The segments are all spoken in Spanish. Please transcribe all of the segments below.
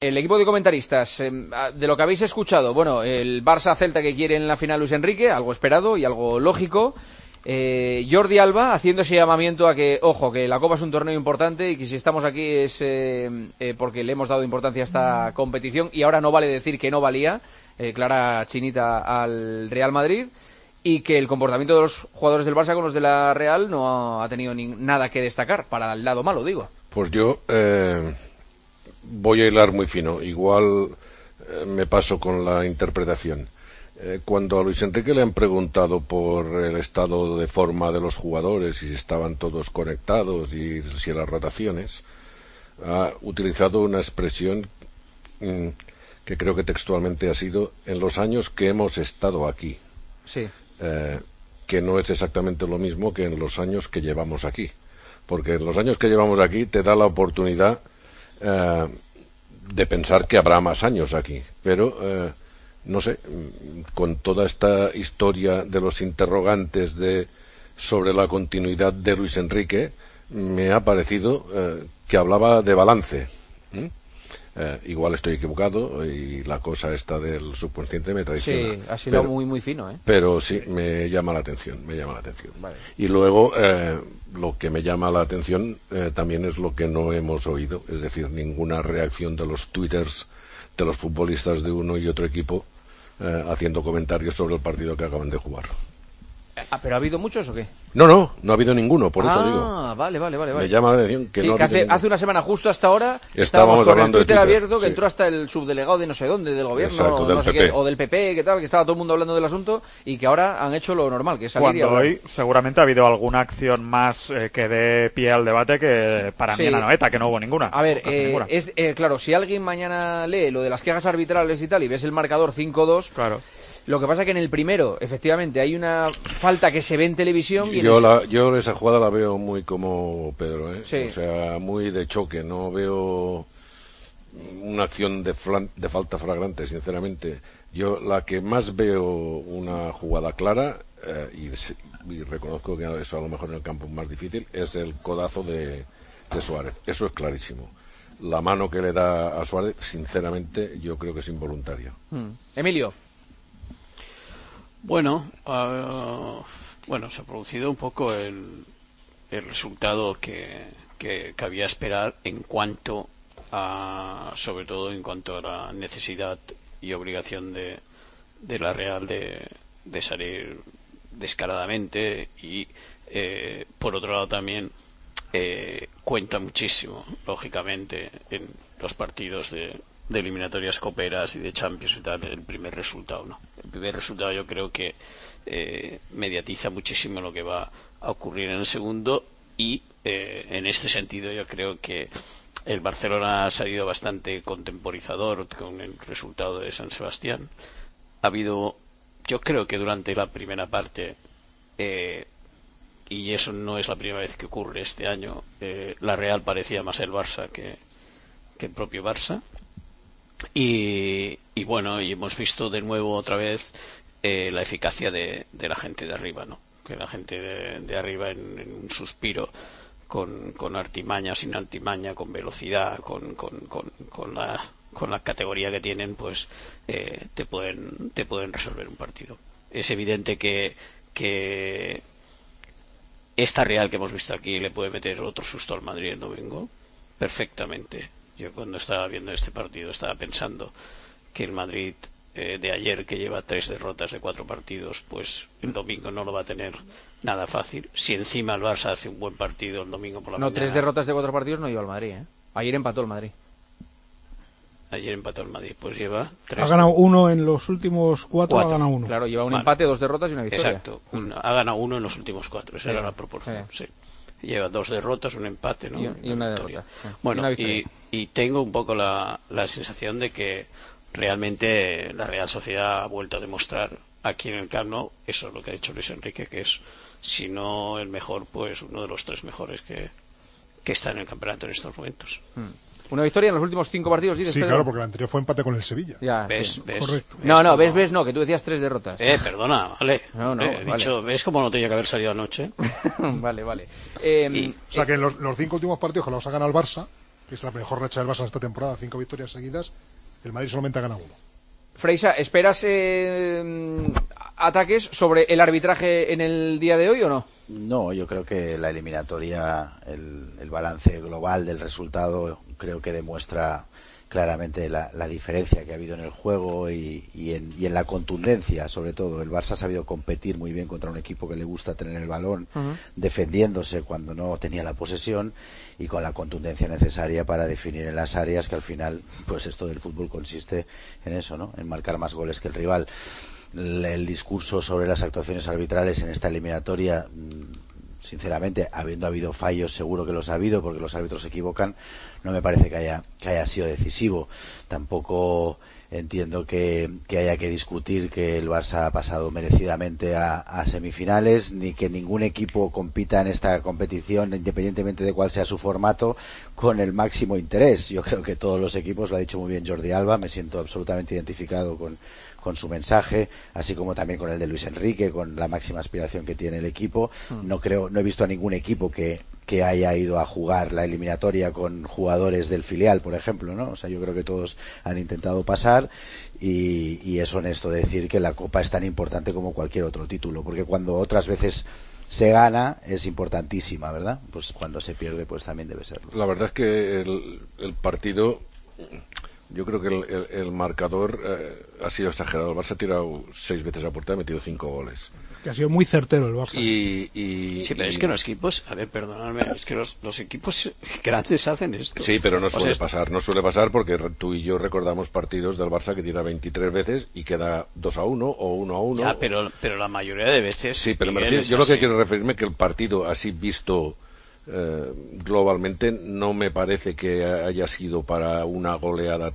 el equipo de comentaristas, de lo que habéis escuchado, bueno, el Barça-Celta que quiere en la final Luis Enrique, algo esperado y algo lógico. Jordi Alba haciendo ese llamamiento a que, ojo, que la Copa es un torneo importante y que si estamos aquí es porque le hemos dado importancia a esta competición y ahora no vale decir que no valía, clara chinita al Real Madrid, y que el comportamiento de los jugadores del Barça con los de la Real no ha tenido nada que destacar, para el lado malo, digo. Pues yo voy a hilar muy fino, igual me paso con la interpretación. Cuando a Luis Enrique le han preguntado por el estado de forma de los jugadores y si estaban todos conectadas y si las rotaciones, ha utilizado una expresión que creo que textualmente ha sido en los años que hemos estado aquí. Sí. Que no es exactamente lo mismo que en los años que llevamos aquí, porque en los años que llevamos aquí te da la oportunidad de pensar que habrá más años aquí, pero no sé, con toda esta historia de los interrogantes sobre la continuidad de Luis Enrique, me ha parecido que hablaba de balance. Igual estoy equivocado y la cosa esta del subconsciente me traiciona. Sí, ha sido muy muy fino, Pero sí, me llama la atención. Vale. Y luego, lo que me llama la atención también es lo que no hemos oído, es decir, ninguna reacción de los twitters de los futbolistas de uno y otro equipo haciendo comentarios sobre el partido que acaban de jugar. ¿Pero ha habido muchos o qué? No ha habido ninguno, por eso digo. Vale. Me llama la atención que sí, no que ha habido hace una semana justo hasta ahora estábamos con hablando el Twitter de Twitter abierto, que sí. entró hasta el subdelegado de no sé dónde, del gobierno, exacto, del no sé PP. qué, o del PP, que tal, que estaba todo el mundo hablando del asunto, y que ahora han hecho lo normal, que es salir y Cuando hablar. hoy seguramente ha habido alguna acción más que dé pie al debate que para mí en Anoeta, que no hubo ninguna. A ver, claro, si alguien mañana lee lo de las quejas arbitrales y tal, y ves el marcador 5-2... Claro. Lo que pasa es que en el primero, efectivamente, hay una falta que se ve en televisión. Y yo esa jugada la veo muy como Pedro, Sí. O sea, muy de choque. No veo una acción de falta flagrante, sinceramente. Yo la que más veo una jugada clara, y reconozco que eso a lo mejor en el campo es más difícil, es el codazo de Suárez. Eso es clarísimo. La mano que le da a Suárez, sinceramente, yo creo que es involuntaria. Emilio. Bueno, se ha producido un poco el resultado que cabía esperar en cuanto sobre todo en cuanto a la necesidad y obligación de la Real de salir descaradamente y por otro lado también cuenta muchísimo, lógicamente, en los partidos de eliminatorias coperas y de Champions y tal, el primer resultado, ¿no? El primer resultado yo creo que mediatiza muchísimo lo que va a ocurrir en el segundo y en este sentido yo creo que el Barcelona ha salido bastante contemporizador con el resultado de San Sebastián. Ha habido, yo creo que durante la primera parte, y eso no es la primera vez que ocurre este año, la Real parecía más el Barça que el propio Barça. Y bueno, y hemos visto de nuevo otra vez la eficacia de la gente de arriba, ¿no? Que la gente de arriba en un suspiro con artimaña, sin artimaña, con velocidad, con la categoría que tienen, pues te pueden resolver un partido. Es evidente que esta Real que hemos visto aquí le puede meter otro susto al Madrid el domingo perfectamente. Yo cuando estaba viendo este partido estaba pensando que el Madrid de ayer, que lleva 3 derrotas de 4 partidos, pues el domingo no lo va a tener nada fácil. Si encima el Barça hace un buen partido el domingo por la mañana... 3 derrotas de 4 partidos no lleva el Madrid, Ayer empató el Madrid. Pues lleva 3. Ha ganado 1 en los últimos 4, ha ganado 1. Claro, lleva un empate, 2 derrotas y una victoria. Exacto, ha ganado 1 en los últimos 4, esa era la proporción, sí. Lleva 2 derrotas, un empate, ¿no? Y una derrota. Bueno, y tengo un poco la sensación de que realmente la Real Sociedad ha vuelto a demostrar aquí en el Camp Nou, eso es lo que ha dicho Luis Enrique, que es, si no el mejor, pues uno de los 3 mejores que está en el campeonato en estos momentos. Una victoria en los últimos 5 partidos, ¿dices, Sí, Pedro? claro, porque el anterior fue empate con el Sevilla. Ya, ¿Ves? Correcto. No, que tú decías 3 derrotas. Perdona, vale. Vale. Dicho, ¿ves cómo no tenía que haber salido anoche? Vale. O sea que en los 5 últimos partidos que los ha ganado el Barça, que es la mejor racha del Barça esta temporada, 5 victorias seguidas, el Madrid solamente ha ganado 1. Freisa, ¿esperas ataques sobre el arbitraje en el día de hoy o no? No, yo creo que la eliminatoria, el balance global del resultado, creo que demuestra claramente la diferencia que ha habido en el juego y en la contundencia, sobre todo. El Barça ha sabido competir muy bien contra un equipo que le gusta tener el balón, defendiéndose cuando no tenía la posesión y con la contundencia necesaria para definir en las áreas, que al final, pues esto del fútbol consiste en eso, ¿no? En marcar más goles que el rival. El discurso sobre las actuaciones arbitrales en esta eliminatoria, sinceramente, habiendo habido fallos, seguro que los ha habido, porque los árbitros se equivocan, no me parece que haya sido decisivo. Tampoco entiendo que haya que discutir que el Barça ha pasado merecidamente a semifinales, ni que ningún equipo compita en esta competición, independientemente de cuál sea su formato, con el máximo interés. Yo creo que todos los equipos, lo ha dicho muy bien Jordi Alba, me siento absolutamente identificado con su mensaje, así como también con el de Luis Enrique, con la máxima aspiración que tiene el equipo. No he visto a ningún equipo que haya ido a jugar la eliminatoria con jugadores del filial, por ejemplo, ¿no? O sea, yo creo que todos han intentado pasar y es honesto decir que la Copa es tan importante como cualquier otro título, porque cuando otras veces se gana es importantísima, ¿verdad? Pues cuando se pierde pues también debe serlo. La verdad es que el partido, yo creo que el marcador ha sido exagerado. El Barça ha tirado 6 veces a puerta y ha metido 5 goles. Que ha sido muy certero el Barça. Sí, pero es que los equipos, a ver, perdonadme, es que los equipos grandes hacen esto. Sí, pero no suele pasar porque tú y yo recordamos partidos del Barça que tira 23 veces y queda 2-1 o 1-1. Ya, pero la mayoría de veces. Sí, pero yo lo que quiero referirme es que el partido así visto globalmente no me parece que haya sido para una goleada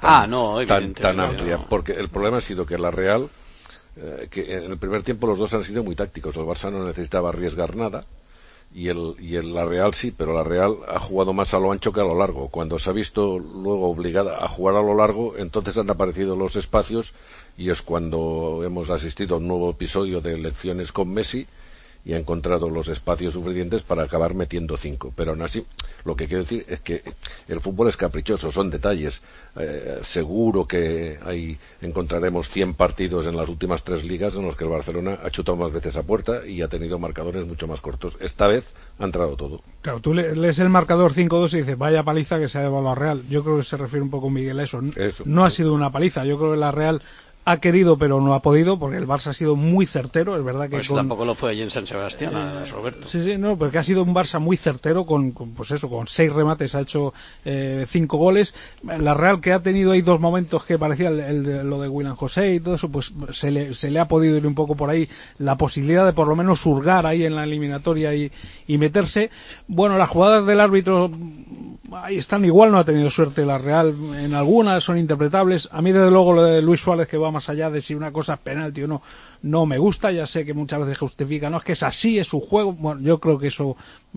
tan amplia, porque el problema ha sido que la Real, que en el primer tiempo los dos han sido muy tácticos. El Barça no necesitaba arriesgar nada y la Real sí, pero la Real ha jugado más a lo ancho que a lo largo. Cuando se ha visto luego obligada a jugar a lo largo, entonces han aparecido los espacios y es cuando hemos asistido a un nuevo episodio de elecciones con Messi y ha encontrado los espacios suficientes para acabar metiendo 5. Pero aún así, lo que quiero decir es que el fútbol es caprichoso, son detalles. Seguro que encontraremos 100 partidos en las últimas 3 ligas en los que el Barcelona ha chutado más veces a puerta y ha tenido marcadores mucho más cortos. Esta vez ha entrado todo. Claro, tú lees el marcador 5-2 y dices, vaya paliza que se ha llevado la Real. Yo creo que se refiere un poco Miguel a eso. No ha sido una paliza, yo creo que la Real ha querido pero no ha podido, porque el Barça ha sido muy certero. Es verdad que pues tampoco lo fue allí en San Sebastián, Roberto. Sí, no, porque ha sido un Barça muy certero con 6 remates ha hecho 5 goles. La Real, que ha tenido ahí 2 momentos que parecía lo de William José y todo eso, pues se le ha podido ir un poco por ahí la posibilidad de por lo menos hurgar ahí en la eliminatoria y meterse. Bueno, las jugadas del árbitro ahí están, igual no ha tenido suerte la Real en algunas, son interpretables. A mí desde luego lo de Luis Suárez, que va más allá de si una cosa es penalti o no me gusta. Ya sé que muchas veces justifica, no, es que es así, es su juego. Bueno, yo creo que eso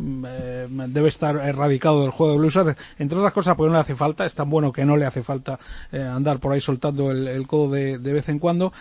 debe estar erradicado del juego de Luis Suárez, entre otras cosas porque no le hace falta, es tan bueno que no le hace falta andar por ahí soltando el codo de vez en cuando.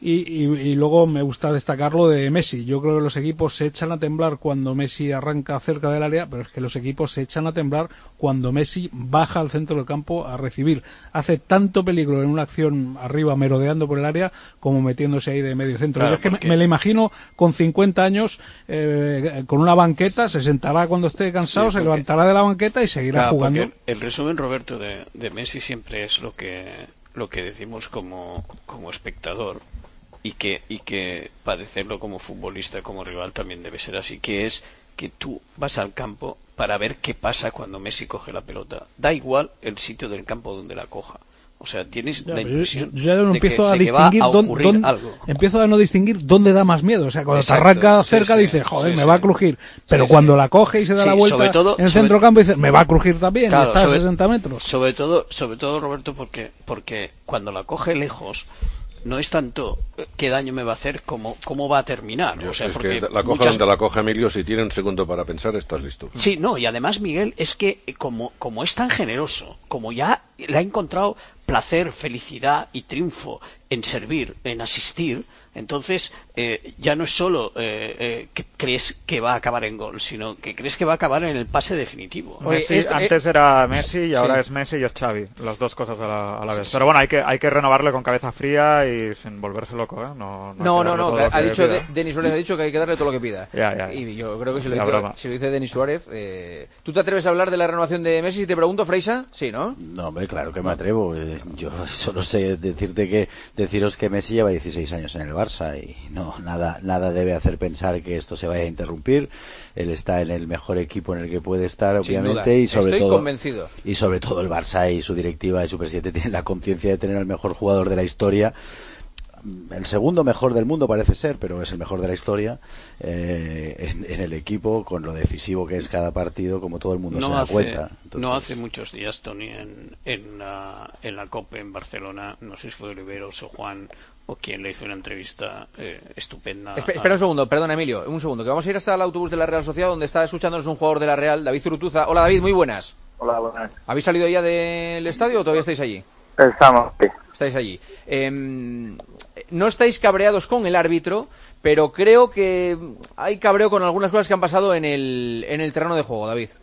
Y luego me gusta destacar lo de Messi. Yo creo que los equipos se echan a temblar cuando Messi arranca cerca del área, pero es que los equipos se echan a temblar cuando Messi baja al centro del campo a recibir. Hace tanto peligro en una acción arriba merodeando por el área como metiéndose ahí de medio centro. Claro, es que me lo imagino con 50 años con una banqueta, se sentará cuando esté cansado, se levantará de la banqueta y seguirá jugando. El resumen, Roberto, de Messi siempre es lo que decimos como espectador y que padecerlo como futbolista, como rival también debe ser así, que es que tú vas al campo para ver qué pasa cuando Messi coge la pelota. Da igual el sitio del campo donde la coja. O sea, tienes la impresión de que va a ocurrir algo. Empiezo a no distinguir dónde da más miedo. O sea, cuando te arranca cerca dices, joder, me va a crujir. Pero cuando la coge y se da la vuelta en el centrocampo dices, me va a crujir también, claro, está a 60 metros. Sobre todo, Roberto, porque cuando la coge lejos, no es tanto qué daño me va a hacer como cómo va a terminar. O sea, porque que la coja donde la coja Emilio, si tiene un segundo para pensar, estás listo. Sí, no, y además, Miguel, es que como es tan generoso, como ya le ha encontrado placer, felicidad y triunfo en servir, en asistir. Entonces, ya no es solo que crees que va a acabar en gol, sino que crees que va a acabar en el pase definitivo. Messi, antes era Messi y ahora es Messi y es Xavi, las dos cosas a la vez. Pero bueno, hay que renovarle con cabeza fría y sin volverse loco, ¿eh? No, ha dicho Denis Suárez ha dicho que hay que darle todo lo que pida. Ya. Y yo creo que si lo dice Denis Suárez, ¿tú te atreves a hablar de la renovación de Messi? Si te pregunto, Freisa, sí, ¿no? No, hombre, claro que me atrevo. Yo solo sé deciros que Messi lleva 16 años en el Barça y no, nada debe hacer pensar que esto se vaya a interrumpir. Él está en el mejor equipo en el que puede estar, obviamente, y sobre Estoy todo convencido. Y sobre todo el Barça y su directiva y su presidente tienen la conciencia de tener al mejor jugador de la historia, el segundo mejor del mundo parece ser, pero es el mejor de la historia, en el equipo, con lo decisivo que es cada partido, como todo el mundo se da cuenta. Entonces, no hace muchos días, Tony, en la COPE en Barcelona, no sé si fue Rivero o Juan o quien le hizo una entrevista estupenda. Espera un segundo, perdona Emilio, un segundo, que vamos a ir hasta el autobús de la Real Sociedad, donde está escuchándonos un jugador de la Real, David Zurutuza. Hola David, muy buenas. Hola, buenas. ¿Habéis salido ya del estadio o todavía estáis allí? Estamos, sí. Estáis allí. No estáis cabreados con el árbitro, pero creo que hay cabreo con algunas cosas que han pasado en el terreno de juego, David.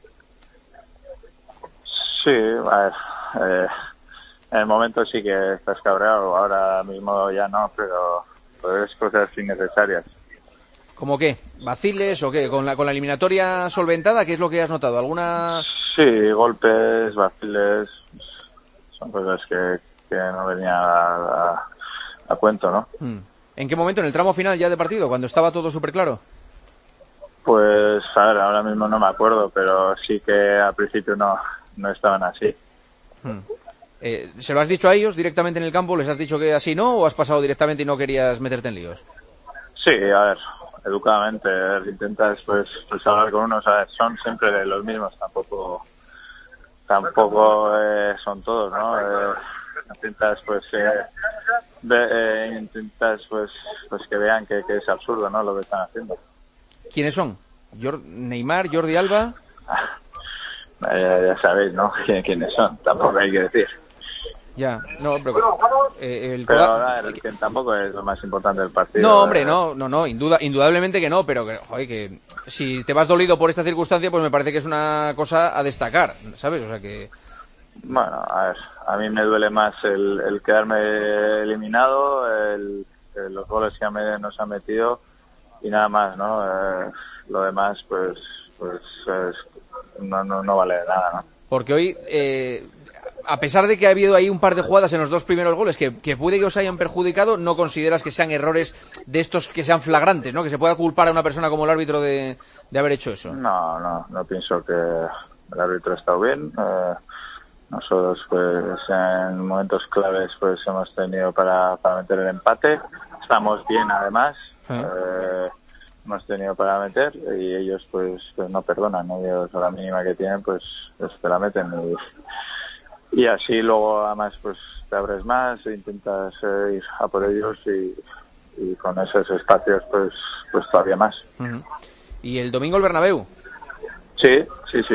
Sí, a ver, en el momento sí que estás cabreado, ahora mismo ya no, pero es cosas innecesarias. ¿Cómo qué? ¿Vaciles o qué? ¿Con la eliminatoria solventada? ¿Qué es lo que has notado? ¿Alguna...? Sí, golpes, vaciles, son cosas que no venían a cuento, ¿no? ¿En qué momento? ¿En el tramo final ya de partido? ¿Cuando estaba todo súper claro? Pues, a ver, ahora mismo no me acuerdo, pero sí que al principio no estaban así. ¿Se lo has dicho a ellos directamente en el campo? ¿Les has dicho que así no? ¿O has pasado directamente y no querías meterte en líos? Sí, a ver, educadamente, intentas pues hablar con unos, a ver, son siempre los mismos, tampoco son todos, ¿no? Intentas pues que vean que es absurdo, ¿no? Lo que están haciendo. ¿Quiénes son? Neymar, Jordi Alba. Ya sabéis, ¿no? ¿Quiénes son? Tampoco hay que decir. Ya, no, pero que tampoco es lo más importante del partido. No, hombre, no, indudablemente que no, pero que si te vas dolido por esta circunstancia, pues me parece que es una cosa a destacar, ¿sabes? O sea que... Bueno, a ver, a mí me duele más el quedarme eliminado, los goles que nos han metido y nada más, ¿no? Lo demás, pues no vale de nada, ¿no? Porque hoy, a pesar de que ha habido ahí un par de jugadas en los dos primeros goles que puede que os hayan perjudicado, ¿no consideras que sean errores de estos que sean flagrantes, ¿no? Que se pueda culpar a una persona como el árbitro de haber hecho eso. No pienso que el árbitro ha estado bien. Nosotros, pues, en momentos claves, pues, hemos tenido para meter el empate. Estamos bien, además. Hemos tenido para meter y ellos, pues no perdonan. Ellos, a la mínima que tienen, pues te la meten. Y así luego, además, pues te abres más e intentas ir a por ellos y con esos espacios, pues todavía más. ¿Y el domingo el Bernabéu? Sí.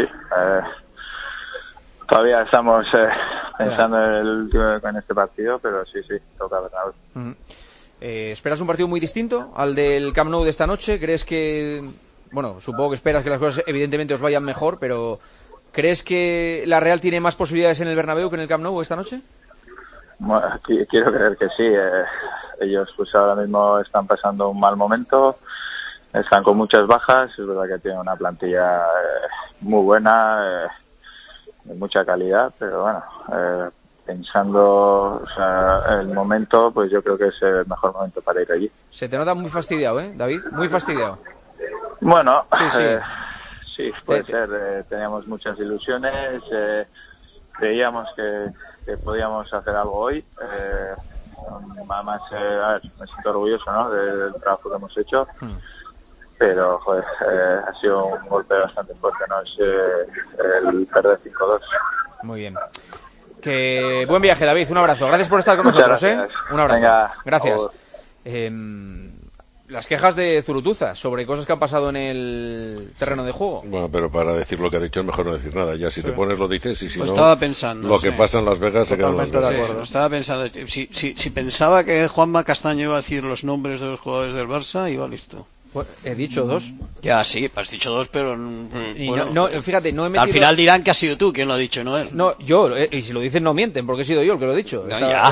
Todavía estamos pensando en este partido, pero sí, toca Bernabéu. ¿Esperas un partido muy distinto al del Camp Nou de esta noche? ¿Crees que, bueno, supongo que esperas que las cosas evidentemente os vayan mejor, pero ¿crees que la Real tiene más posibilidades en el Bernabéu que en el Camp Nou esta noche? Bueno, quiero creer que sí. Ellos pues ahora mismo están pasando un mal momento, están con muchas bajas, es verdad que tienen una plantilla muy buena, de mucha calidad, pero bueno, pensando el momento, pues yo creo que es el mejor momento para ir allí. Se te nota muy fastidiado, David? Muy fastidiado. Bueno, sí. Sí, puede ser. Teníamos muchas ilusiones, creíamos que podíamos hacer algo hoy. Además, a ver, me siento orgulloso, ¿no?, del trabajo que hemos hecho. Pero, joder, ha sido un golpe bastante fuerte, ¿no? Es el perder 5-2. Muy bien. Que buen viaje, David. Un abrazo. Gracias por estar con nosotros, gracias. Un abrazo. Venga, gracias. las quejas de Zurutuza sobre cosas que han pasado en el terreno de juego. Bueno, pero para decir lo que ha dicho es mejor no decir nada. Ya si te pones lo dices y si no, estaba pensando, lo que pasa en Las Vegas se queda en Las Vegas. De acuerdo. Estaba pensando, si pensaba que Juanma Castaño iba a decir los nombres de los jugadores del Barça, iba listo. Pues he dicho 2. Ya, sí, has dicho 2, pero... Bueno, fíjate, no he metido... Al final dirán que has sido tú quien lo ha dicho, no él. No, yo, y si lo dicen no mienten, porque he sido yo el que lo he dicho.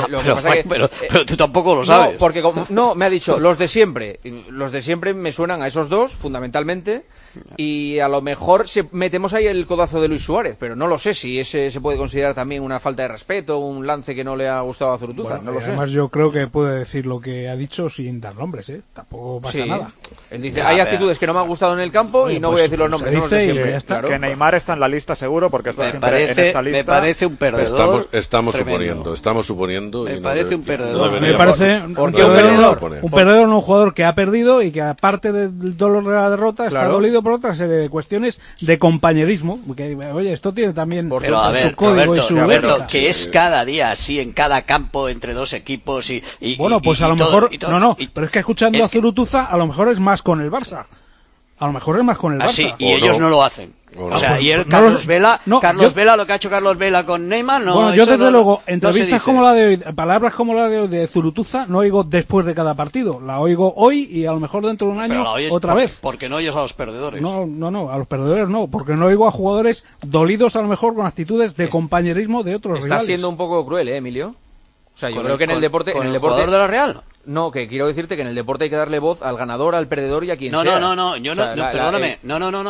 Pero tú tampoco lo sabes. No, porque me ha dicho los de siempre. Los de siempre me suenan a esos 2, fundamentalmente, y a lo mejor metemos ahí el codazo de Luis Suárez, pero no lo sé si ese se puede considerar también una falta de respeto, un lance que no le ha gustado a Zurutuza, no lo sé. Además yo creo que puede decir lo que ha dicho sin dar nombres, tampoco pasa nada. Él dice, hay actitudes que no me han gustado en el campo y no voy a decir los nombres. Dice de siempre. Claro. Que Neymar está en la lista seguro porque está siempre en esta lista. Me parece un perdedor. Estamos suponiendo. Me y parece un perdedor. Me parece un perdedor, no un jugador que ha perdido y que aparte del dolor de la derrota está dolido por otra serie de cuestiones de compañerismo. Porque, oye, esto tiene también su código y su ética. Que es cada día así en cada campo entre dos equipos y bueno, pues a lo mejor pero es que escuchando a Zurutuza a lo mejor es más con el Barça. A lo mejor es más con el Barça. Sí, y ellos no lo hacen. O sea, y el Carlos Vela, lo que ha hecho Carlos Vela con Neymar, no. Bueno, yo desde luego, entrevistas como la de hoy, palabras como la de hoy de Zurutuza, no oigo después de cada partido. La oigo hoy y a lo mejor dentro de un año otra vez. Porque no oyes a los perdedores. No, a los perdedores no, porque no oigo a jugadores dolidos a lo mejor con actitudes de compañerismo de otros rivales. Está siendo un poco cruel, Emilio. O sea, yo creo que en el deporte... ¿Con el jugador de la Real? No, que quiero decirte que en el deporte hay que darle voz al ganador, al perdedor y a quien sea. Perdóname.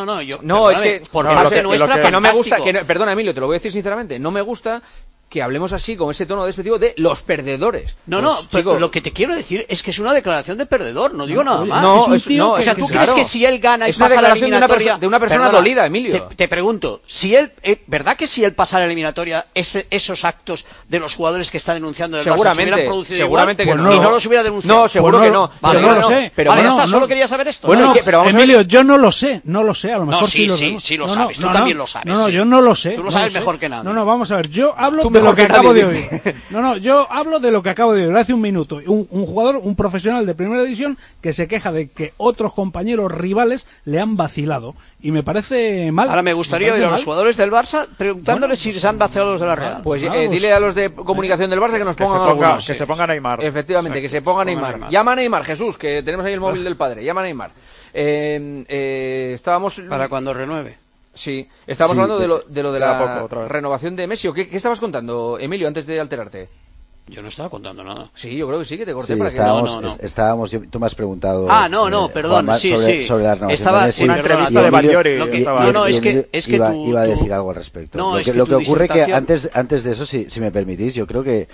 Es que por parte nuestra, que no me gusta, perdona Emilio, te lo voy a decir sinceramente, no me gusta que hablemos así, con ese tono despectivo de los perdedores. Pero lo que te quiero decir es que es una declaración de perdedor, no digo nada más. O sea, ¿tú crees que si él gana y es una pasa la declaración eliminatoria... de una persona dolida, Emilio? Te pregunto, si él, ¿verdad que si él pasa la eliminatoria, esos actos de los jugadores que está denunciando del Barça se hubieran producido seguramente igual? Que no. Y no los hubiera denunciado. No, seguro que no. Vale, no lo sé. Pero ya está, solo quería saber esto. Bueno, pero Emilio, yo no lo sé, a lo mejor sí lo sabes, tú también lo sabes. No, yo no lo sé. Tú lo sabes mejor que nadie. No, vamos a ver, yo hablo de lo que acabo de oír. Yo hablo de lo que acabo de oír hace un minuto. Un jugador, un profesional de primera división que se queja de que otros compañeros rivales le han vacilado. Y me parece mal. Ahora me gustaría oír a los jugadores del Barça preguntándoles si se han vacilado los de la Real. Pues dile a los de comunicación del Barça que nos pongan algunos. Que se ponga Neymar. Efectivamente, que se ponga Neymar. Llama a Neymar, Jesús, que tenemos ahí el móvil del padre. Llama a Neymar. Estábamos... Para cuando renueve. Sí, estábamos hablando de lo de la renovación de Messi. ¿Qué estabas contando, Emilio, antes de alterarte? Yo no estaba contando nada. Sí, yo creo que sí, que te corté para estábamos, tú me has preguntado... perdón, Juanma, sobre la renovación de Messi. Una entrevista de Bayori. Iba a decir algo al respecto. Lo que ocurre es que antes de eso, si me permitís, yo creo que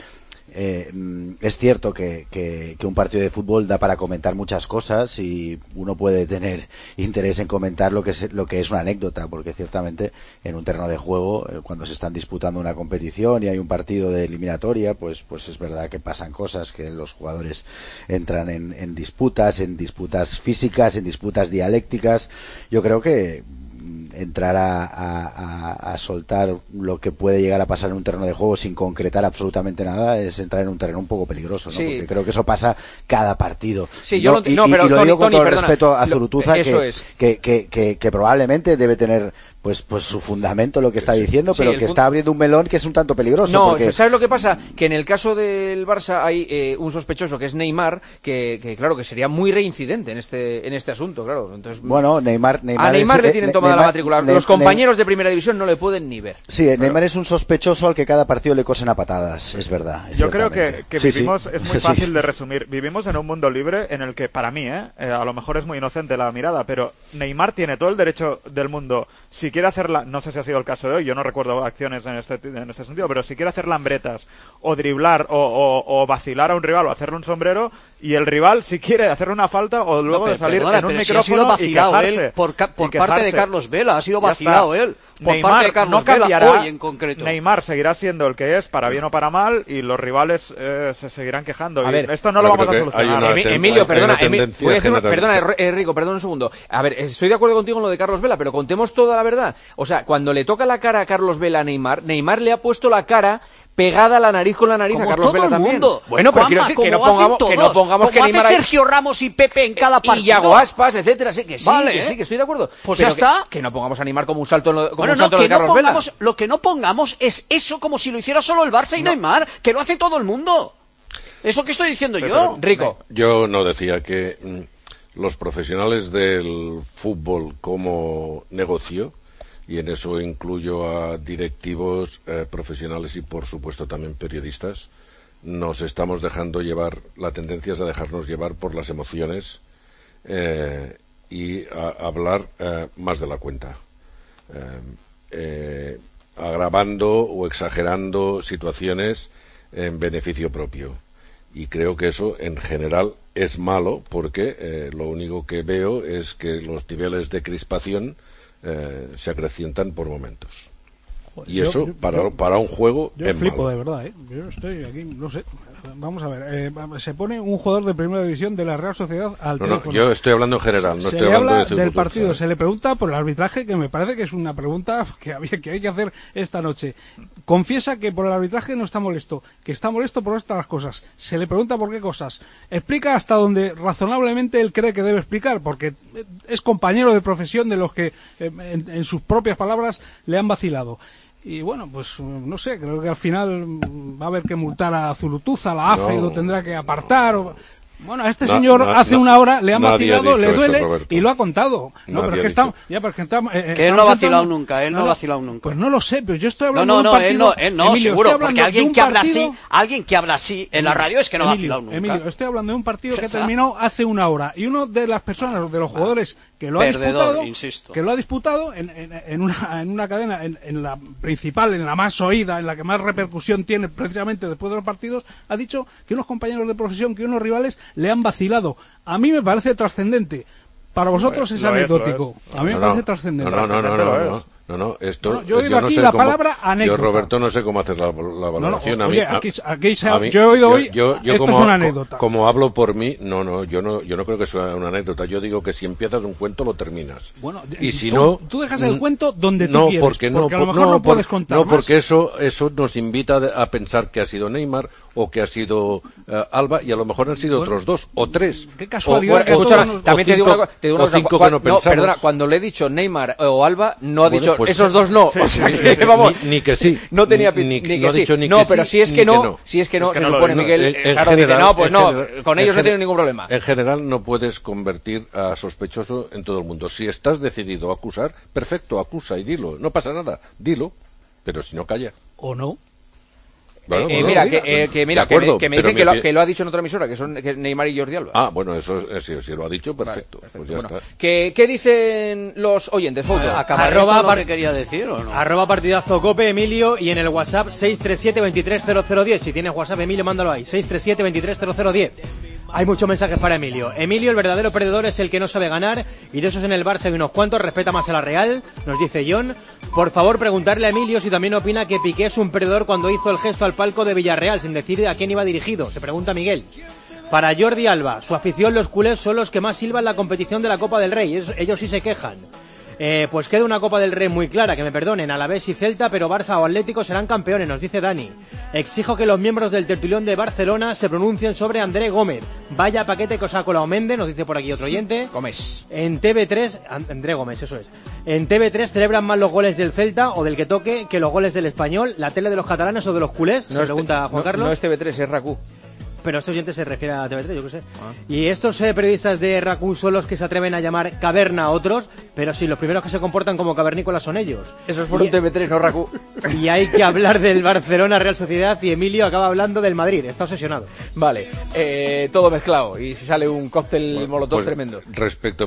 es cierto que un partido de fútbol da para comentar muchas cosas y uno puede tener interés en comentar lo que es una anécdota, porque ciertamente en un terreno de juego, cuando se están disputando una competición y hay un partido de eliminatoria, pues es verdad que pasan cosas, que los jugadores entran en disputas físicas, en disputas dialécticas. Yo creo que entrar a soltar lo que puede llegar a pasar en un terreno de juego sin concretar absolutamente nada es entrar en un terreno un poco peligroso, ¿no? Porque creo que eso pasa cada partido. Sí, yo pero lo digo con todo el respeto a Zurutuza, que probablemente debe tener pues su fundamento lo que está diciendo, pero que está abriendo un melón que es un tanto peligroso. No, porque... ¿sabes lo que pasa? Que en el caso del Barça hay un sospechoso que es Neymar, que claro, que sería muy reincidente en este asunto, claro. Entonces, bueno, Neymar a Neymar le tienen tomada la matrícula. Los compañeros de primera división no le pueden ni ver. Sí, Neymar es un sospechoso al que cada partido le cosen a patadas, es verdad. Yo creo que vivimos, es muy fácil de resumir, vivimos en un mundo libre en el que para mí, a lo mejor es muy inocente la mirada, pero Neymar tiene todo el derecho del mundo, si quiere hacerla, no sé si ha sido el caso de hoy, yo no recuerdo acciones en este sentido, pero si quiere hacer lambretas o driblar o vacilar a un rival o hacerle un sombrero, y el rival si quiere hacerle una falta o luego de salir en un micrófono y quejarse. Por parte de Carlos Vela, ha sido vacilado él. Por Neymar parte de Carlos no cambiará, Vela hoy en concreto. Neymar seguirá siendo el que es, para bien o para mal, y los rivales se seguirán quejando. A ver, esto no lo vamos a solucionar. Emilio, perdona, Enrico, perdona un segundo. A ver, estoy de acuerdo contigo en lo de Carlos Vela, pero contemos toda la verdad. O sea, cuando le toca la cara a Carlos Vela a Neymar le ha puesto la cara pegada la nariz con la nariz como a Carlos Vela también. Mundo. Bueno, pero quiero decir que no pongamos que Neymar hace Sergio Ramos y Pepe en cada partido. Y Iago Aspas, etcétera, sí, que sí, vale, que estoy de acuerdo. Pues pero ya está. Que no pongamos a Neymar como un salto de que Carlos Vela. Lo que no pongamos es eso como si lo hiciera solo el Barça y Neymar, que lo hace todo el mundo. ¿Eso que estoy diciendo yo? Rico. Yo no decía que los profesionales del fútbol como negocio, y en eso incluyo a directivos profesionales y por supuesto también periodistas, nos estamos dejando llevar, la tendencia es a dejarnos llevar por las emociones y a hablar más de la cuenta, agravando o exagerando situaciones en beneficio propio. Y creo que eso en general es malo porque lo único que veo es que los niveles de crispación se acrecientan por momentos. Y eso, para un juego, yo es flipo malo. de verdad, ¿eh? Yo estoy aquí, no sé. Vamos a ver. Se pone un jugador de primera división de la Real Sociedad al teléfono. Yo estoy hablando en general, no se estoy le hablando habla de del partido, se le pregunta por el arbitraje, que me parece que es una pregunta que hay que hacer esta noche. Confiesa que por el arbitraje no está molesto, que está molesto por otras cosas. Se le pregunta por qué cosas. Explica hasta donde razonablemente él cree que debe explicar, porque es compañero de profesión de los que, en sus propias palabras, le han vacilado. Y bueno, pues no sé, creo que al final va a haber que multar a Zurutuza, a la AFA, y lo tendrá que apartar. Bueno, a este señor hace una hora le han vacilado, le duele y lo ha contado. No, pero es que estamos... que él no ha vacilado nunca, él no ha vacilado nunca. Pues no lo sé, pero yo estoy hablando de un partido... él no, Emilio, seguro, porque alguien que habla así en la radio es que no ha vacilado nunca. Emilio, estoy hablando de un partido que terminó hace una hora y uno de las personas, de los jugadores que lo ha disputado en una cadena, en la principal, en la más oída, en la que más repercusión tiene precisamente después de los partidos, ha dicho que unos compañeros de profesión, que unos rivales le han vacilado. A mí me parece trascendente. Para vosotros es anecdótico. A mí me parece trascendente. Yo he oído aquí la palabra anécdota. Yo, Roberto, no sé cómo hacer la valoración. Yo he oído hoy, esto es una anécdota. Como hablo por mí, yo no creo que sea una anécdota. Yo digo que si empiezas un cuento lo terminas. Bueno, y si tú dejas el cuento donde tú quieres, porque a lo mejor no puedes contar más. Porque eso nos invita a pensar que ha sido Neymar o que ha sido Alba, y a lo mejor han sido otros dos o tres. Qué casualidad. También te digo una cosa. Perdona, cuando le he dicho Neymar o Alba, no ha dicho pues, esos dos no. O sea, vamos, ni que sí. No tenía ni que sí. No, pero si es que no, se supone, Miguel, claro, dice, no, pues no, con ellos no tiene ningún problema. En general no puedes convertir a sospechoso en todo el mundo. Si estás decidido a acusar, perfecto, acusa y dilo. No pasa nada, dilo, pero si no, calla. ¿O no? Bueno, que me dicen que lo ha dicho en otra emisora, que son Neymar y Jordi Alba. Ah, bueno, eso si lo ha dicho, perfecto. Vale, pues ya está. ¿Qué dicen los oyentes? Lo que quería decir, ¿o no? @ partidazo cope, Emilio, y en el WhatsApp 637-230010. Si tienes WhatsApp, Emilio, mándalo ahí, 637-230010. Hay muchos mensajes para Emilio. Emilio, el verdadero perdedor es el que no sabe ganar, y de esos en el Barça hay unos cuantos. Respeta más a la Real, nos dice John. Por favor, preguntarle a Emilio si también opina que Piqué es un perdedor cuando hizo el gesto al palco de Villarreal sin decir a quién iba dirigido. Se pregunta Miguel. Para Jordi Alba, su afición, los culés, son los que más silban la competición de la Copa del Rey. Ellos sí se quejan. Pues queda una Copa del Rey muy clara, que me perdonen, Alavés y Celta, pero Barça o Atlético serán campeones, nos dice Dani. Exijo que los miembros del tertulión de Barcelona se pronuncien sobre André Gómez. Vaya paquete que os ha colado Méndez, nos dice por aquí otro oyente. Gómez. En TV3, André Gómez, eso es. En TV3 celebran más los goles del Celta o del que toque que los goles del Español. ¿La tele de los catalanes o de los culés? Se pregunta Juan Carlos. No es TV3, es RACU. Pero este oyente se refiere a TV3, yo qué sé. Y estos periodistas de RACU son los que se atreven a llamar caverna a otros, pero si los primeros que se comportan como cavernícolas son ellos. Esos fueron TV3, no RACU. Y hay que hablar del Barcelona Real Sociedad, y Emilio acaba hablando del Madrid, está obsesionado. Vale, todo mezclado, y si sale un cóctel molotov pues, tremendo. Respecto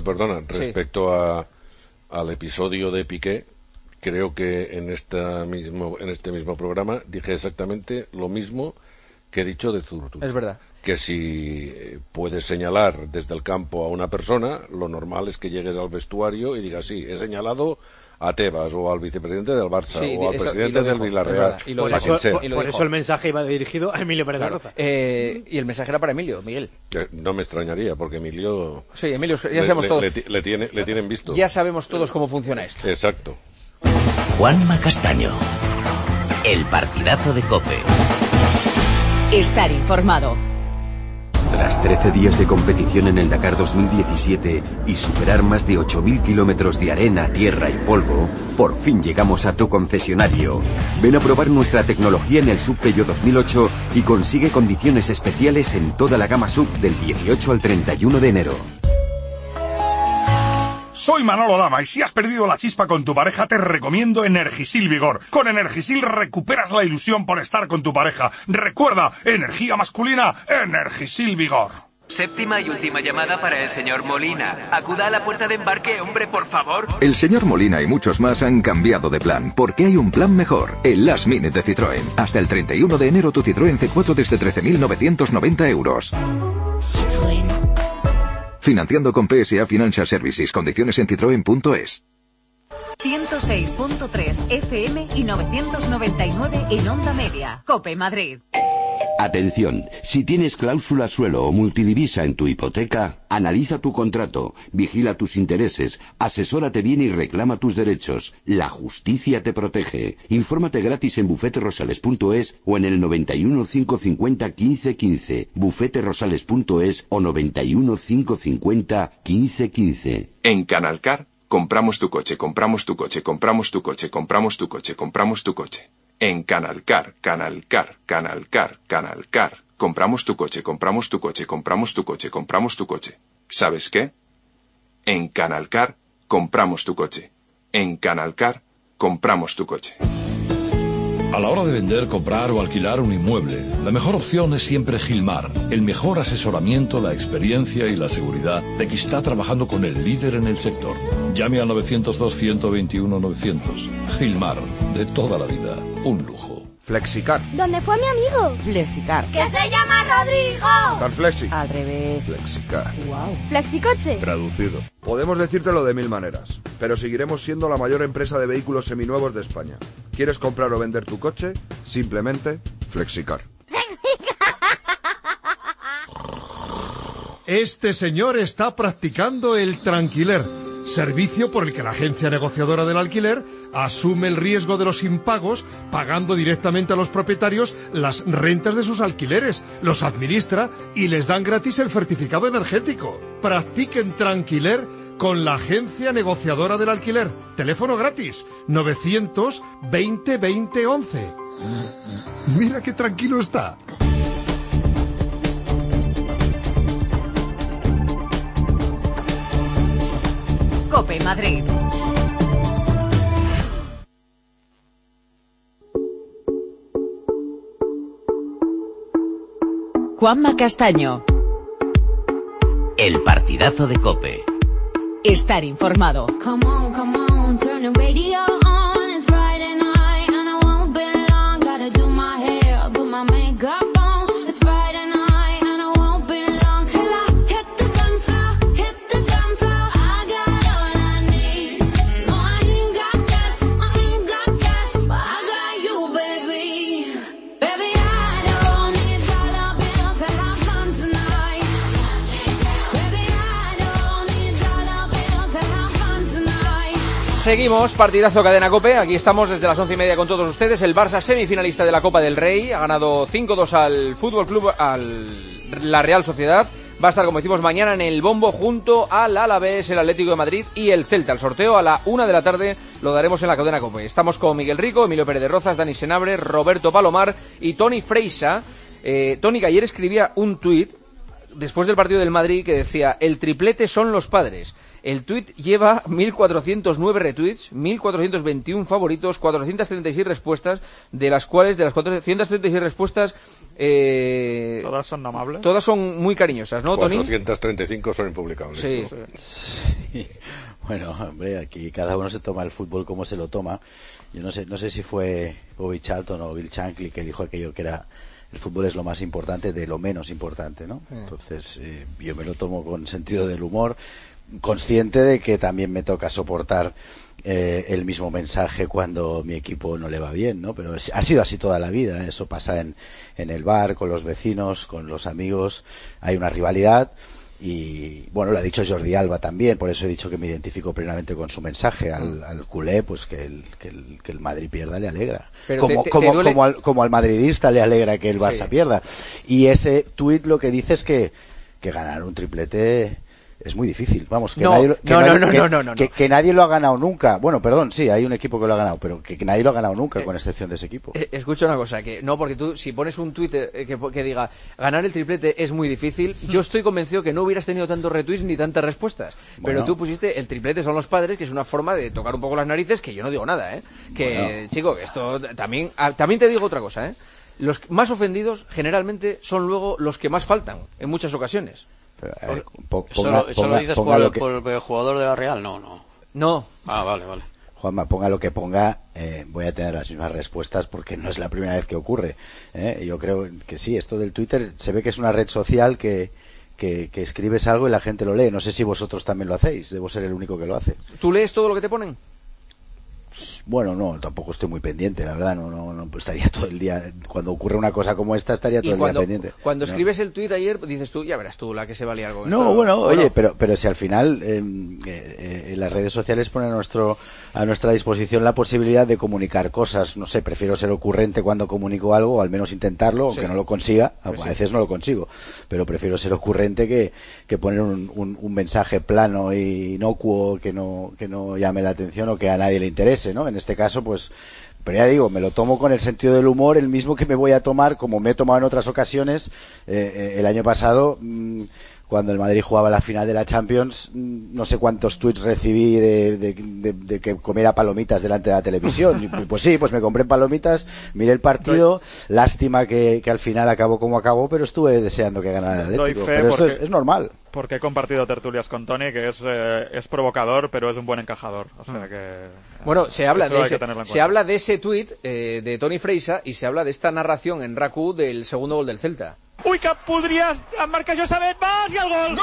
al episodio de Piqué, creo que en este mismo programa dije exactamente lo mismo que he dicho de Zurutuza. Es verdad. Que si puedes señalar desde el campo a una persona, lo normal es que llegues al vestuario y digas, sí, he señalado a Tebas o al vicepresidente del Barça o al presidente del Villarreal. Por eso el mensaje iba dirigido a Emilio Pérez Roza. Y el mensaje era para Emilio, Miguel. No me extrañaría, porque Emilio... Sí, Emilio, ya sabemos todos. Le tienen visto. Ya sabemos todos cómo funciona esto. Exacto. Juanma Castaño. El partidazo de COPE. Estar informado. Tras 13 días de competición en el Dakar 2017 y superar más de 8.000 kilómetros de arena, tierra y polvo, por fin llegamos a tu concesionario. Ven a probar nuestra tecnología en el SUV Peugeot 2008 y consigue condiciones especiales en toda la gama SUV del 18 al 31 de enero. Soy Manolo Lama y si has perdido la chispa con tu pareja te recomiendo Energisil Vigor. Con Energisil recuperas la ilusión por estar con tu pareja. Recuerda, energía masculina, Energisil Vigor. Séptima y última llamada para el señor Molina. Acuda a la puerta de embarque, hombre, por favor. El señor Molina y muchos más han cambiado de plan, porque hay un plan mejor, el Last Minute de Citroën. Hasta el 31 de enero tu Citroën C4 desde 13.990 euros. Citroën. Financiando con PSA Financial Services. Condiciones en citroen.es. 106.3 FM y 999 en Onda Media. COPE Madrid. Atención, si tienes cláusula suelo o multidivisa en tu hipoteca, analiza tu contrato, vigila tus intereses, asesórate bien y reclama tus derechos. La justicia te protege. Infórmate gratis en bufeterosales.es o en el 91 550 15 15, bufeterosales.es o 91 550 15 15. En Canalcar, compramos tu coche, compramos tu coche, compramos tu coche, compramos tu coche, compramos tu coche. En Canalcar, Canalcar, Canalcar, Canalcar. Compramos tu coche, compramos tu coche, compramos tu coche, compramos tu coche. ¿Sabes qué? En Canalcar, compramos tu coche. En Canalcar, compramos tu coche. A la hora de vender, comprar o alquilar un inmueble, la mejor opción es siempre Gilmar. El mejor asesoramiento, la experiencia y la seguridad de que está trabajando con el líder en el sector. Llame al 902-121-900. Gilmar, de toda la vida, un lujo. Flexicar. ¿Dónde fue mi amigo? Flexicar. ¡Que se llama Rodrigo! Carflexi. Al revés. Flexicar. Wow. Flexicoche. Traducido. Podemos decírtelo de mil maneras, pero seguiremos siendo la mayor empresa de vehículos seminuevos de España. ¿Quieres comprar o vender tu coche? Simplemente Flexicar. Este señor está practicando el tranquiler, servicio por el que la agencia negociadora del alquiler asume el riesgo de los impagos, pagando directamente a los propietarios las rentas de sus alquileres, los administra y les dan gratis el certificado energético. Practiquen tranquiler con la agencia negociadora del alquiler. Teléfono gratis, 920 20 11. Mira qué tranquilo está. COPE Madrid. Juanma Castaño. El partidazo de COPE. Estar informado. Come on, turn the radio on. It's Friday night and I won't be long. Gotta do my hair, put my makeup on. It's Friday night and I won't be long till I hit the dance floor, hit the dance floor. I got all I need. No, I ain't got cash, but I got you, baby. Baby, I don't need dollar bills to have fun tonight. Baby, I don't need dollar bills to have fun tonight. Seguimos, partidazo Cadena COPE, aquí estamos desde las 11:30 con todos ustedes. El Barça, semifinalista de la Copa del Rey, ha ganado 5-2 al Fútbol Club, la Real Sociedad. Va a estar, como decimos, mañana en el bombo junto al Alavés, el Atlético de Madrid y el Celta. El sorteo a la 1 de la tarde lo daremos en la Cadena COPE. Estamos con Miguel Rico, Emilio Pérez de Rozas, Dani Senabre, Roberto Palomar y Toni Freisa. Toni, que ayer escribía un tuit después del partido del Madrid que decía: el triplete son los padres. El tuit lleva 1.409 retweets, 1.421 favoritos, 436 respuestas, de las cuales, de las 436 respuestas... ¿Todas son amables? Todas son muy cariñosas, ¿no, Toni? 435 son impublicables. Sí. ¿No? Sí. Bueno, hombre, aquí cada uno se toma el fútbol como se lo toma. Yo no sé si fue Bobby Charlton o Bill Shankly que dijo aquello que era: el fútbol es lo más importante de lo menos importante, ¿no? Entonces, yo me lo tomo con sentido del humor, consciente de que también me toca soportar el mismo mensaje cuando mi equipo no le va bien, ¿no? Pero ha sido así toda la vida, eso pasa en el bar, con los vecinos, con los amigos, hay una rivalidad Y bueno, lo ha dicho Jordi Alba también, por eso he dicho que me identifico plenamente con su mensaje. Al culé, pues que el Madrid pierda le alegra. Pero Como al madridista le alegra que el Barça pierda. Y ese tuit lo que dice es que ganar un triplete es muy difícil. Vamos, que nadie lo ha ganado nunca. Bueno, perdón, sí, hay un equipo que lo ha ganado, pero que nadie lo ha ganado nunca, con excepción de ese equipo. Escucha una cosa, que no, porque tú, si pones un tuit que diga ganar el triplete es muy difícil, yo estoy convencido que no hubieras tenido tantos retweets ni tantas respuestas. Pero tú pusiste el triplete son los padres, que es una forma de tocar un poco las narices, que yo no digo nada, chico, esto también te digo otra cosa, los más ofendidos generalmente son luego los que más faltan en muchas ocasiones. ¿Eso lo dices por el jugador de la Real? No. Ah, vale. Juanma, ponga lo que ponga, voy a tener las mismas respuestas porque no es la primera vez que ocurre. Yo creo que sí, esto del Twitter se ve que es una red social que escribes algo y la gente lo lee. No sé si vosotros también lo hacéis, debo ser el único que lo hace. ¿Tú lees todo lo que te ponen? Bueno, no, tampoco estoy muy pendiente, la verdad, no pues estaría todo el día, cuando ocurre una cosa como esta, estaría todo el día pendiente. Cuando escribes el tuit ayer, dices tú, ya verás tú la que se va a liar con esto. No, bueno, oye, pero si al final las redes sociales ponen a nuestra disposición la posibilidad de comunicar cosas, no sé, prefiero ser ocurrente cuando comunico algo, o al menos intentarlo, aunque no lo consiga, a veces no lo consigo, pero prefiero ser ocurrente que poner un mensaje plano e inocuo que no llame la atención o que a nadie le interese, ¿no? En este caso, pues, pero ya digo, me lo tomo con el sentido del humor, el mismo que me voy a tomar, como me he tomado en otras ocasiones, el año pasado, cuando el Madrid jugaba la final de la Champions, no sé cuántos tweets recibí de que comiera palomitas delante de la televisión. Y pues sí, pues me compré palomitas, miré el partido, lástima que al final acabó como acabó, pero estuve deseando que ganara el Atlético. Pero esto es normal. Porque he compartido tertulias con Tony, que es provocador, pero es un buen encajador. O sea que... Bueno, se habla de ese tuit de Toni Freixa y se habla de esta narración en RAC1 del segundo gol del Celta. Ui, que podries marcar Josabet Bas i el gol!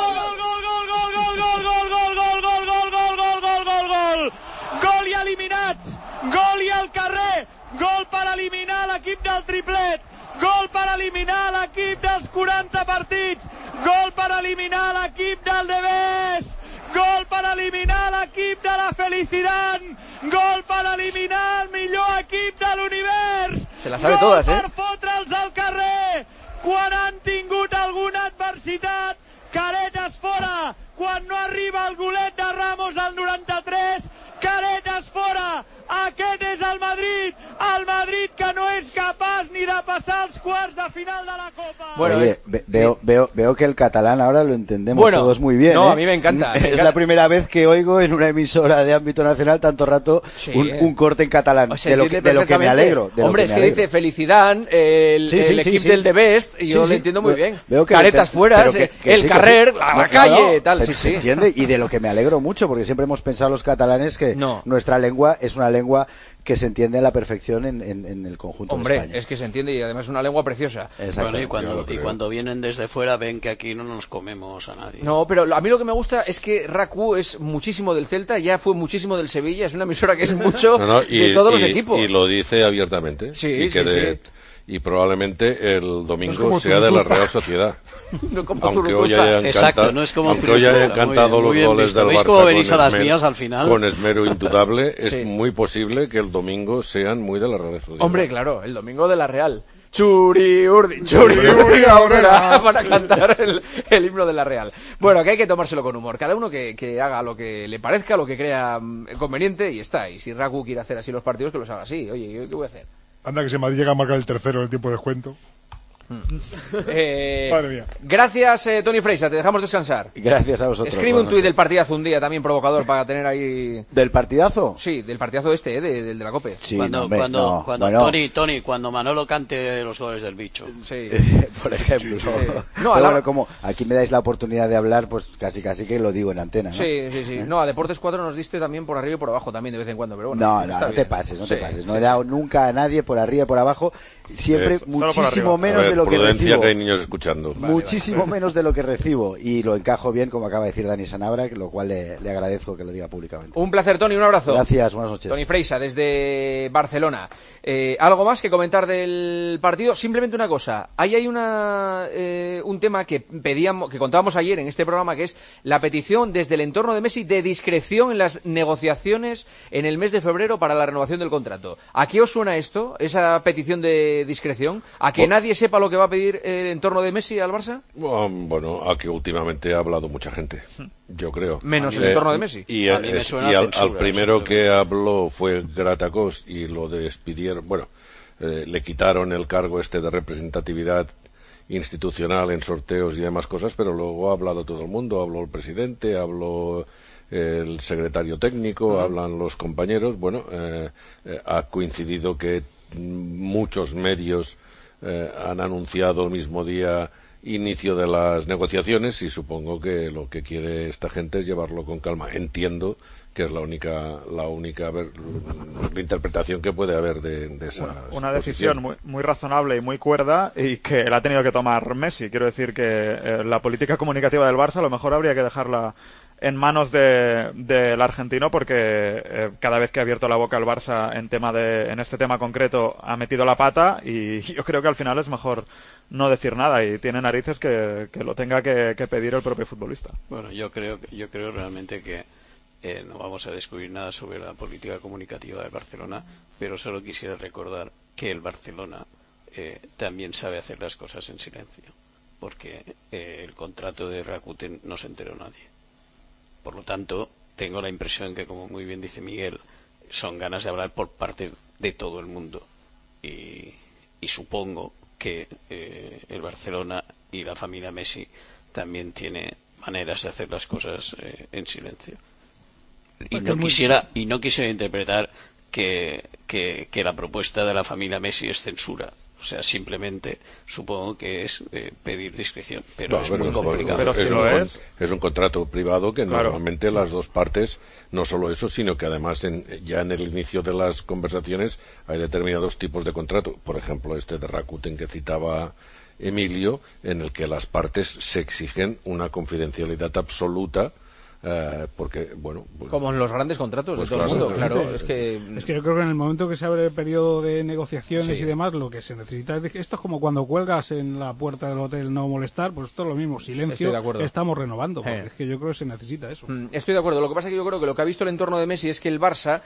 Gol i eliminats! Gol i al carrer! Gol per eliminar l'equip del triplet! Gol per eliminar l'equip dels 40 partits! Gol per eliminar l'equip del Debes! Gol per eliminar l'equip de la Felicidad! Gol per eliminar el millor equip de l'univers! Se la sabe todas, per fotre'ls al carrer! Quan han tingut alguna adversitat, caretes fora. Quan no arriba el golet de Ramos al 93, caretes fora. Aquest és el Madrid que no és capaç ni de passar els quarts de final de la Copa. Bueno, oye, veo que el catalán ahora lo entendemos todos muy bien. No, a mí me encanta. Es la primera vez que oigo en una emisora de ámbito nacional tanto rato un corte en catalán, de lo que me alegro. Hombre, es que dice Felicidad, el equipo del The Best, y yo lo entiendo muy bien. Caretas fuera, el carrer, la calle, tal. Se entiende, y de lo que me alegro mucho, porque siempre hemos pensado los catalanes que nuestra lengua es una lengua que se entiende a la perfección en el conjunto de España. Hombre, es que se entiende y además es una lengua preciosa. Bueno, y cuando vienen desde fuera ven que aquí no nos comemos a nadie. No, pero a mí lo que me gusta es que RAC1 es muchísimo del Celta, ya fue muchísimo del Sevilla, es una emisora que es mucho de todos los equipos. Y lo dice abiertamente. Sí. Y probablemente el domingo sea de la Real Sociedad. No como aunque hoy hayan cantado los goles del Barça con esmero indudable, es muy posible que el domingo sean muy de la Real Sociedad. Hombre, claro, el domingo de la Real. Churi Urdi, ahora para cantar el himno de la Real. Bueno, que hay que tomárselo con humor. Cada uno que haga lo que le parezca, lo que crea conveniente y está. Y si RAC1 quiere hacer así los partidos, que los haga así. Oye, ¿yo qué voy a hacer? Anda que si Madrid llega a marcar el tercero en el tiempo de descuento. Madre mía. Gracias, Toni Freixa, te dejamos descansar. Gracias a vosotros. Escribe un tuit del partidazo un día también provocador para tener ahí. ¿Del partidazo? Sí, del partidazo del de la COPE. Sí, cuando Toni, cuando Manolo cante los goles del bicho. Sí. Por ejemplo. Sí. No, bueno, como aquí me dais la oportunidad de hablar, pues casi que lo digo en antena, ¿no? Sí. No, a Deportes 4 nos diste también por arriba y por abajo también de vez en cuando, pero bueno. No te pases. No he dado nunca a nadie por arriba y por abajo. siempre muchísimo menos de lo que recibo. Que hay niños escuchando. Muchísimo menos de lo que recibo, y lo encajo bien, como acaba de decir Dani Sanabria, lo cual le agradezco que lo diga públicamente. Un placer, Toni, un abrazo. Gracias, buenas noches. Toni Freisa, desde Barcelona. ¿Algo más que comentar del partido? Simplemente una cosa. Ahí hay un tema que que contábamos ayer en este programa, que es la petición desde el entorno de Messi de discreción en las negociaciones en el mes de febrero para la renovación del contrato. ¿A qué os suena esto, esa petición de discreción? ¿A que nadie sepa lo que va a pedir el entorno de Messi al Barça? Bueno, a que últimamente ha hablado mucha gente, yo creo. Menos el entorno de Messi. Y al primero que habló fue Gratacós y lo despidieron. Bueno, le quitaron el cargo de representatividad institucional en sorteos y demás cosas, pero luego ha hablado todo el mundo. Habló el presidente, habló el secretario técnico, hablan los compañeros. Bueno, ha coincidido que muchos medios han anunciado el mismo día inicio de las negociaciones, y supongo que lo que quiere esta gente es llevarlo con calma. Entiendo que es la única interpretación que puede haber de esa una decisión muy razonable y muy cuerda, y que la ha tenido que tomar Messi. Quiero decir que la política comunicativa del Barça a lo mejor habría que dejarla en manos del argentino, porque cada vez que ha abierto la boca el Barça en este tema concreto ha metido la pata, y yo creo que al final es mejor no decir nada, y tiene narices que lo tenga que pedir el propio futbolista. Bueno, yo creo realmente que no vamos a descubrir nada sobre la política comunicativa del Barcelona, pero solo quisiera recordar que el Barcelona también sabe hacer las cosas en silencio, porque el contrato de Rakuten no se enteró nadie. Por lo tanto, tengo la impresión que, como muy bien dice Miguel, son ganas de hablar por parte de todo el mundo, y supongo que el Barcelona y la familia Messi también tiene maneras de hacer las cosas en silencio. Y no quisiera interpretar que la propuesta de la familia Messi es censura. O sea, simplemente supongo que es pedir discreción, pero es muy complicado. Pero si lo es, es un contrato privado que normalmente las dos partes, no solo eso, sino que además ya en el inicio de las conversaciones hay determinados tipos de contrato. Por ejemplo, este de Rakuten que citaba Emilio, en el que las partes se exigen una confidencialidad absoluta. Porque, bueno, pues, como en los grandes contratos de todo el mundo, claro. Es que yo creo que en el momento que se abre el periodo de negociaciones y demás, lo que se necesita es esto es como cuando cuelgas en la puerta del hotel no molestar, pues esto es lo mismo, silencio, estamos renovando, porque es que yo creo que se necesita eso. Estoy de acuerdo. Lo que pasa es que yo creo que lo que ha visto el entorno de Messi es que el Barça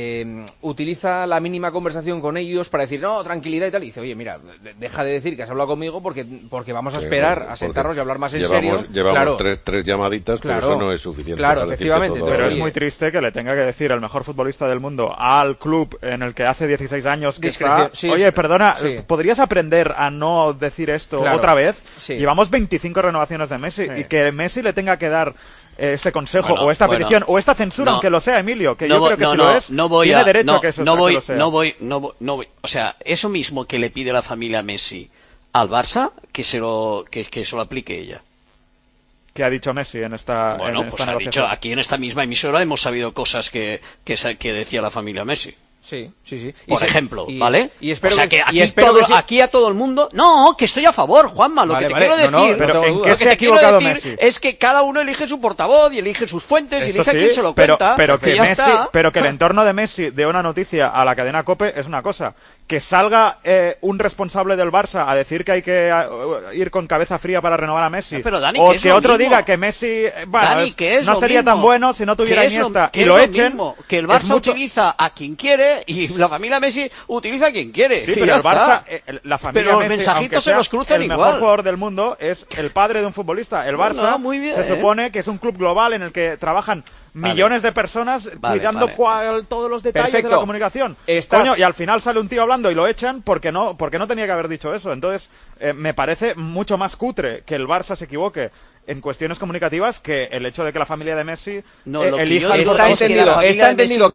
utiliza la mínima conversación con ellos para decir, no, tranquilidad y tal, y dice, oye, mira, deja de decir que has hablado conmigo porque vamos a esperar a sentarnos y hablar más en serio. Llevamos tres llamaditas, pero eso no es suficiente. Claro, efectivamente. Pero es muy triste que le tenga que decir el mejor futbolista del mundo al club en el que hace 16 años que está... Oye, perdona, ¿podrías aprender a no decir esto otra vez? Llevamos 25 renovaciones de Messi y que Messi le tenga que dar este consejo o esta petición o esta censura, aunque lo sea Emilio, que yo creo que si lo es, tiene derecho a que eso sea. No voy. O sea, eso mismo que le pide la familia Messi al Barça, que se lo aplique ella. ¿Qué ha dicho Messi en esta ha dicho, aquí en esta misma emisora hemos sabido cosas que decía la familia Messi. Sí. Por ejemplo, ¿vale? Y espero aquí a todo el mundo... No, que estoy a favor, Juanma, lo que te quiero decir... pero ¿en qué se ha equivocado Messi? Es que cada uno elige su portavoz y elige sus fuentes y elige a quién se lo cuenta. Pero que el entorno de Messi dé una noticia a la cadena COPE es una cosa. Que salga un responsable del Barça a decir que hay que ir con cabeza fría para renovar a Messi, pero Dani, o que otro diga que Messi no sería tan bueno si no tuviera Iniesta y lo echen, que el Barça utiliza a quien quiere y la familia Messi utiliza a quien quiere. Sí, pero el Barça, la familia pero los Messi, mensajitos se los cruzan igual. El mejor jugador del mundo es el padre de un futbolista. El Barça se supone que es un club global en el que trabajan millones de personas cuidando todos los detalles de la comunicación. Coño, y al final sale un tío hablando y lo echan porque no tenía que haber dicho eso. Entonces, me parece mucho más cutre que el Barça se equivoque en cuestiones comunicativas que el hecho de que la familia de Messi elija... Está entendido.